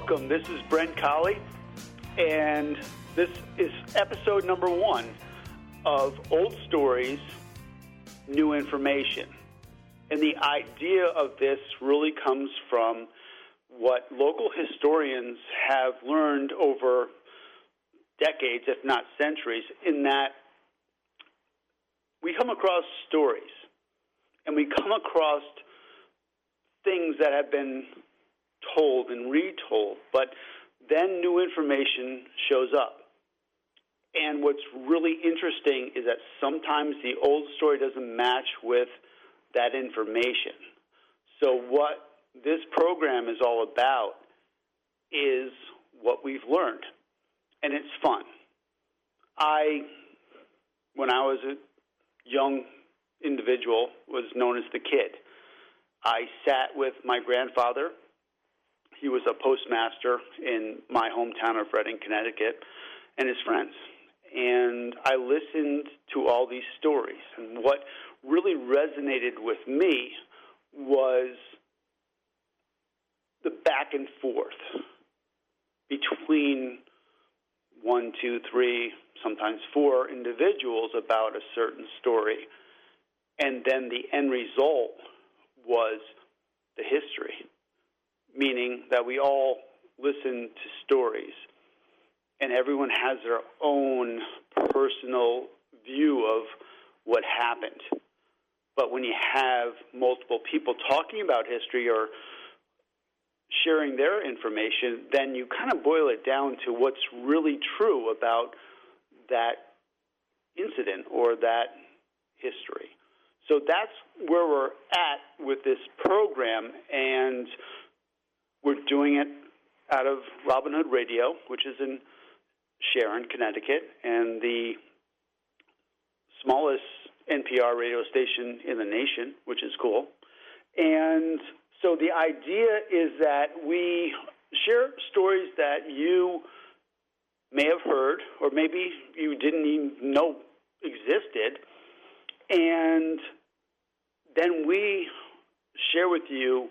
Welcome. This is Brent Colley, and this is episode number 1 of Old Stories, New Information. And the idea of this really comes from what local historians have learned over decades, if not centuries, in that we come across stories and we come across things that have been told and retold, but then new information shows up. And what's really interesting is that sometimes the old story doesn't match with that information. So what this program is all about is what we've learned, and it's fun. When I was a young individual, was known as the kid. I sat with my grandfather. He was a postmaster in my hometown of Reading, Connecticut, and his friends. And I listened to all these stories. And what really resonated with me was the back and forth between 1, 2, 3, sometimes 4 individuals about a certain story. And then the end result was the history, meaning that we all listen to stories, and everyone has their own personal view of what happened. But when you have multiple people talking about history or sharing their information, then you kind of boil it down to what's really true about that incident or that history. So that's where we're at with this program, and we're doing it out of Robin Hood Radio, which is in Sharon, Connecticut, and the smallest NPR radio station in the nation, which is cool. And so the idea is that we share stories that you may have heard or maybe you didn't even know existed, and then we share with you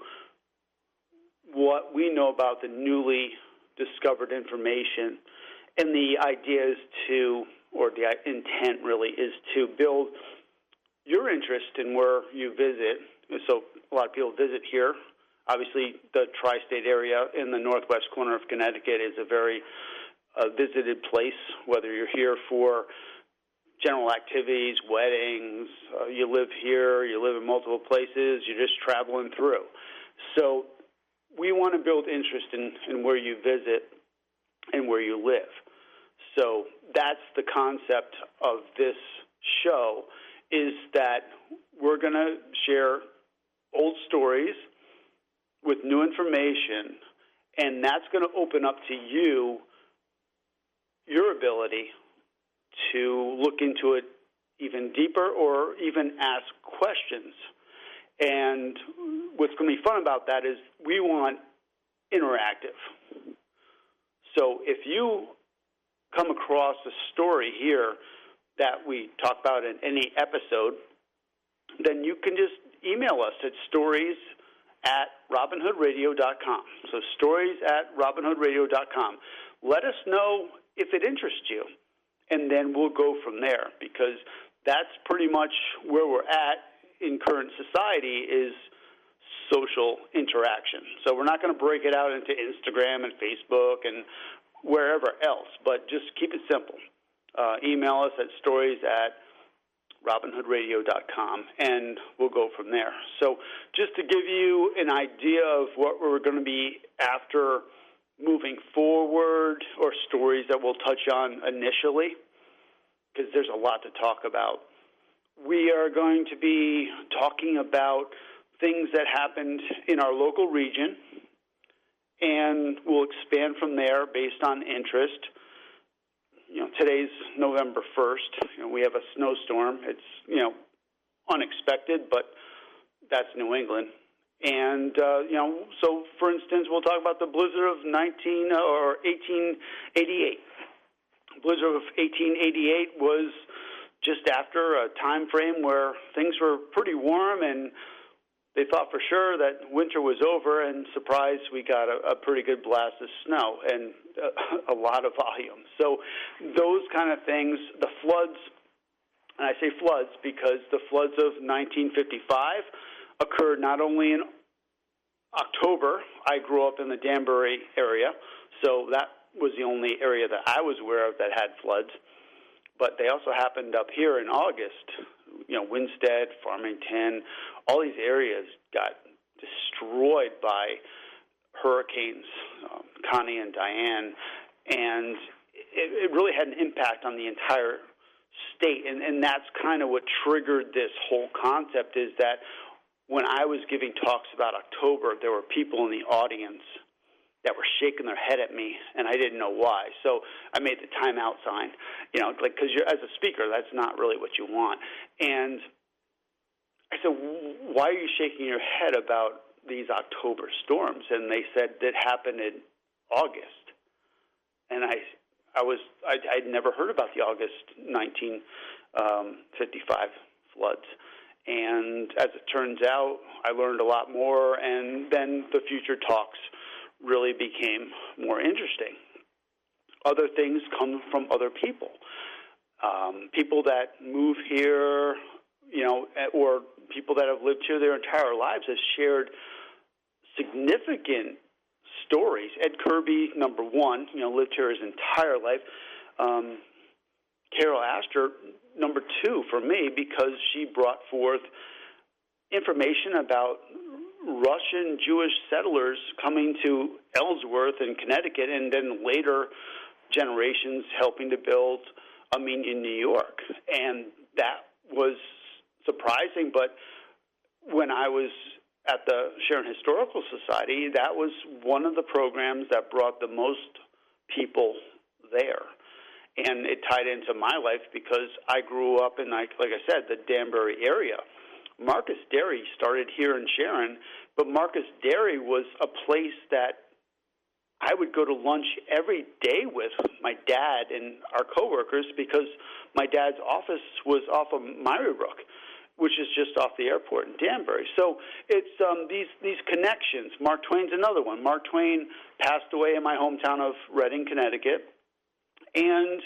what we know about the newly discovered information. And the idea is to, or the intent really, is to build your interest in where you visit. So a lot of people visit here. Obviously, the tri-state area in the northwest corner of Connecticut is a very visited place, whether you're here for general activities, weddings, you live here, you live in multiple places, you're just traveling through. So we want to build interest in where you visit and where you live. So that's the concept of this show, is that we're going to share old stories with new information, and that's going to open up to you your ability to look into it even deeper or even ask questions. And what's going to be fun about that is we want interactive. So if you come across a story here that we talk about in any episode, then you can just email us at stories@robinhoodradio.com. So stories@robinhoodradio.com. Let us know if it interests you, and then we'll go from there, because that's pretty much where we're at in current society, is social interaction. So we're not going to break it out into Instagram and Facebook and wherever else, but just keep it simple. Email us at stories@robinhoodradio.com, and we'll go from there. So just to give you an idea of what we're going to be after moving forward, or stories that we'll touch on initially, because there's a lot to talk about. We are going to be talking about things that happened in our local region, and we'll expand from there based on interest. Today's November 1st. We have a snowstorm. It's, unexpected, but that's New England. And, so, for instance, we'll talk about the blizzard of 1888. The blizzard of 1888 was just after a time frame where things were pretty warm and they thought for sure that winter was over, and surprise, we got a pretty good blast of snow and a lot of volume. So those kind of things, the floods, and I say floods because the floods of 1955 occurred not only in October. I grew up in the Danbury area, so that was the only area that I was aware of that had floods. But they also happened up here in August. Winstead, Farmington, all these areas got destroyed by hurricanes, Connie and Diane, and it really had an impact on the entire state. And that's kind of what triggered this whole concept, is that when I was giving talks about October, there were people in the audience that were shaking their head at me, and I didn't know why. So I made the timeout sign, because as a speaker, that's not really what you want. And I said, why are you shaking your head about these October storms? And they said that happened in August. And I'd never heard about the August 1955 floods. And as it turns out, I learned a lot more, and then the future talks really became more interesting. Other things come from other people. People that move here, or people that have lived here their entire lives have shared significant stories. Ed Kirby, number one, lived here his entire life. Carol Astor, number two for me, because she brought forth information about Russian Jewish settlers coming to Ellsworth in Connecticut, and then later generations helping to build Armenian New York. And that was surprising, but when I was at the Sharon Historical Society, that was one of the programs that brought the most people there. And it tied into my life because I grew up in, like I said, the Danbury area. Marcus Dairy started here in Sharon, but Marcus Dairy was a place that I would go to lunch every day with my dad and our coworkers, because my dad's office was off of Myrybrook, which is just off the airport in Danbury. So it's these connections. Mark Twain's another one. Mark Twain passed away in my hometown of Reading, Connecticut, and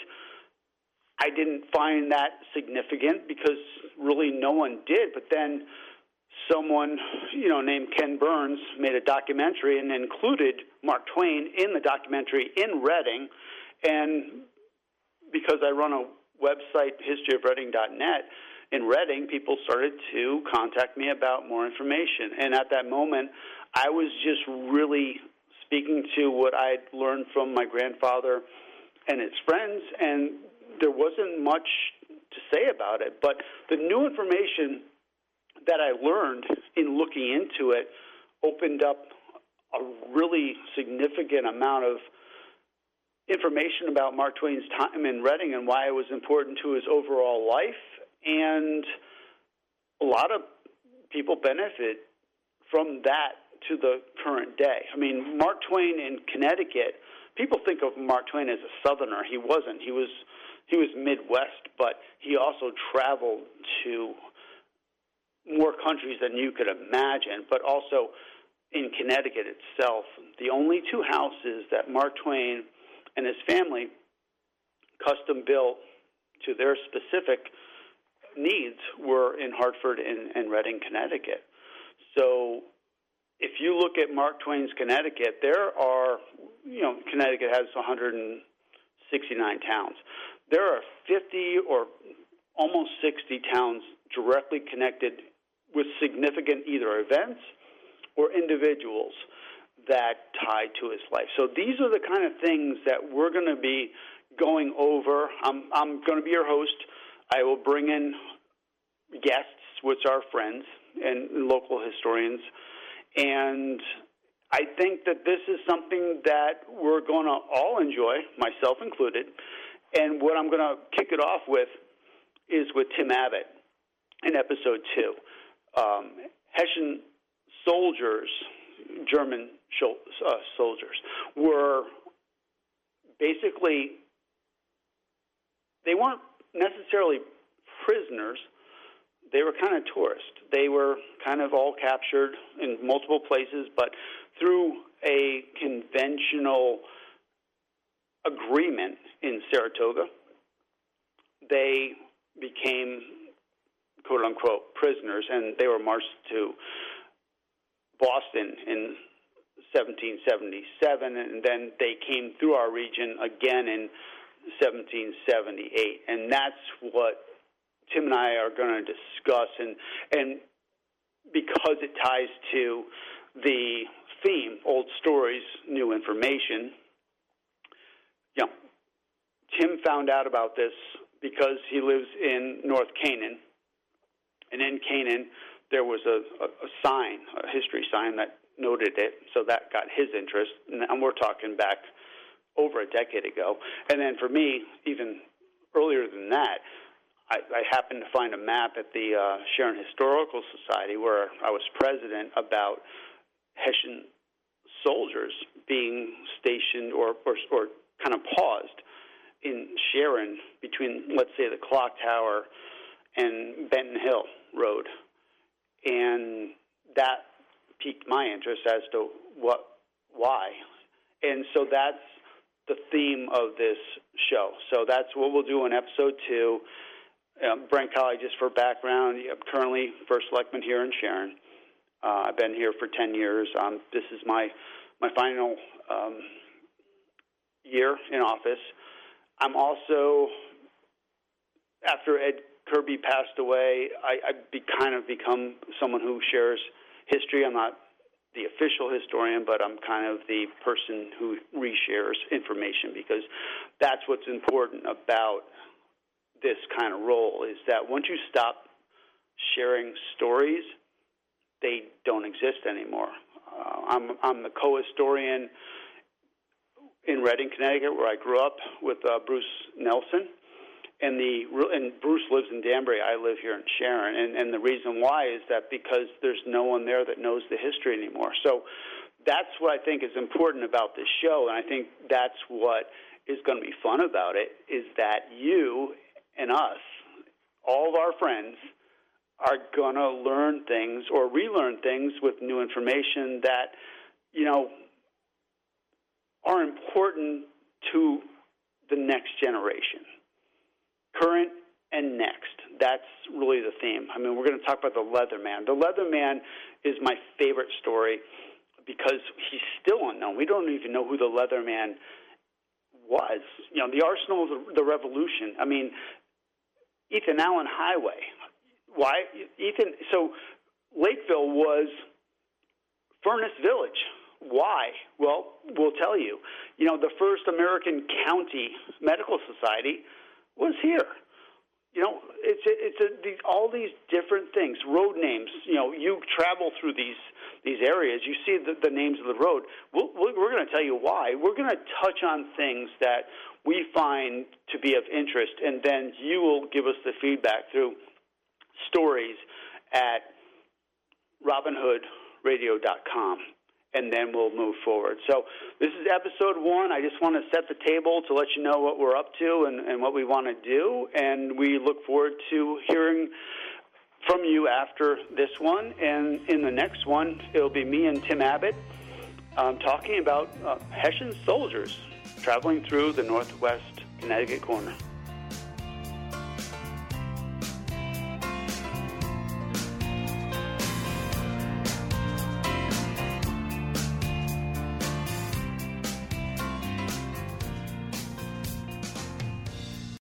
I didn't find that significant because really no one did. But then someone, named Ken Burns made a documentary and included Mark Twain in the documentary in Reading. And because I run a website, historyofreading.net, in Reading, people started to contact me about more information. And at that moment, I was just really speaking to what I'd learned from my grandfather and his friends, and there wasn't much to say about it. But the new information that I learned in looking into it opened up a really significant amount of information about Mark Twain's time in Reading and why it was important to his overall life. And a lot of people benefit from that to the current day. I mean, Mark Twain in Connecticut, people think of Mark Twain as a Southerner. He wasn't. He was Midwest, but he also traveled to more countries than you could imagine. But also in Connecticut itself, the only two houses that Mark Twain and his family custom built to their specific needs were in Hartford and Reading, Connecticut. So if you look at Mark Twain's Connecticut, there are, Connecticut has 169 towns. There are 50 or almost 60 towns directly connected with significant either events or individuals that tie to his life. So these are the kind of things that we're going to be going over. I'm going to be your host. I will bring in guests, which are friends and local historians. And I think that this is something that we're going to all enjoy, myself included. And what I'm going to kick it off with is with Tim Abbott in episode 2. Hessian soldiers, German soldiers, were basically, they weren't necessarily prisoners. They were kind of tourists. they were kind of all captured in multiple places, but through a conventional agreement in Saratoga, they became, quote-unquote, prisoners, and they were marched to Boston in 1777, and then they came through our region again in 1778. And that's what Tim and I are going to discuss, and because it ties to the theme, old stories, new information, you know, Tim found out about this because he lives in North Canaan, and in Canaan there was a sign, a history sign that noted it, so that got his interest, and we're talking back over a decade ago. And then for me, even earlier than that, I happened to find a map at the Sharon Historical Society where I was president about Hessian soldiers being stationed or kind of paused in Sharon between, let's say, the Clock Tower and Benton Hill Road. And that piqued my interest as to why. And so that's the theme of this show. So that's what we'll do in episode 2. Brent Colley, just for background, I'm currently first selectman here in Sharon. I've been here for 10 years. This is my final year in office. I'm also, after Ed Kirby passed away, I've kind of become someone who shares history. I'm not the official historian, but I'm kind of the person who reshares information, because that's what's important about this kind of role, is that once you stop sharing stories, they don't exist anymore. I'm the co-historian in Reading, Connecticut, where I grew up with Bruce Nelson, and Bruce lives in Danbury. I live here in Sharon, and the reason why is that because there's no one there that knows the history anymore. So that's what I think is important about this show, and I think that's what is going to be fun about it, is that you and us, all of our friends, are going to learn things or relearn things with new information that, you know, are important to the next generation, current and next. That's really the theme. I mean, we're going to talk about the Leatherman. The Leatherman is my favorite story because he's still unknown. We don't even know who the Leatherman was. You know, the Arsenal of the Revolution. I mean, Ethan Allen Highway. Why? So Lakeville was Furnace Village. Why? Well, we'll tell you. You know, the first American County Medical Society was here. You know, all these different things, road names. You know, you travel through these areas, you see the names of the road. We're going to tell you why. We're going to touch on things that we find to be of interest, and then you will give us the feedback through stories at robinhoodradio.com. And then we'll move forward. So this is episode 1. I just want to set the table to let you know what we're up to and what we want to do. And we look forward to hearing from you after this one. And in the next one, it'll be me and Tim Abbott talking about Hessian soldiers traveling through the northwest Connecticut corner.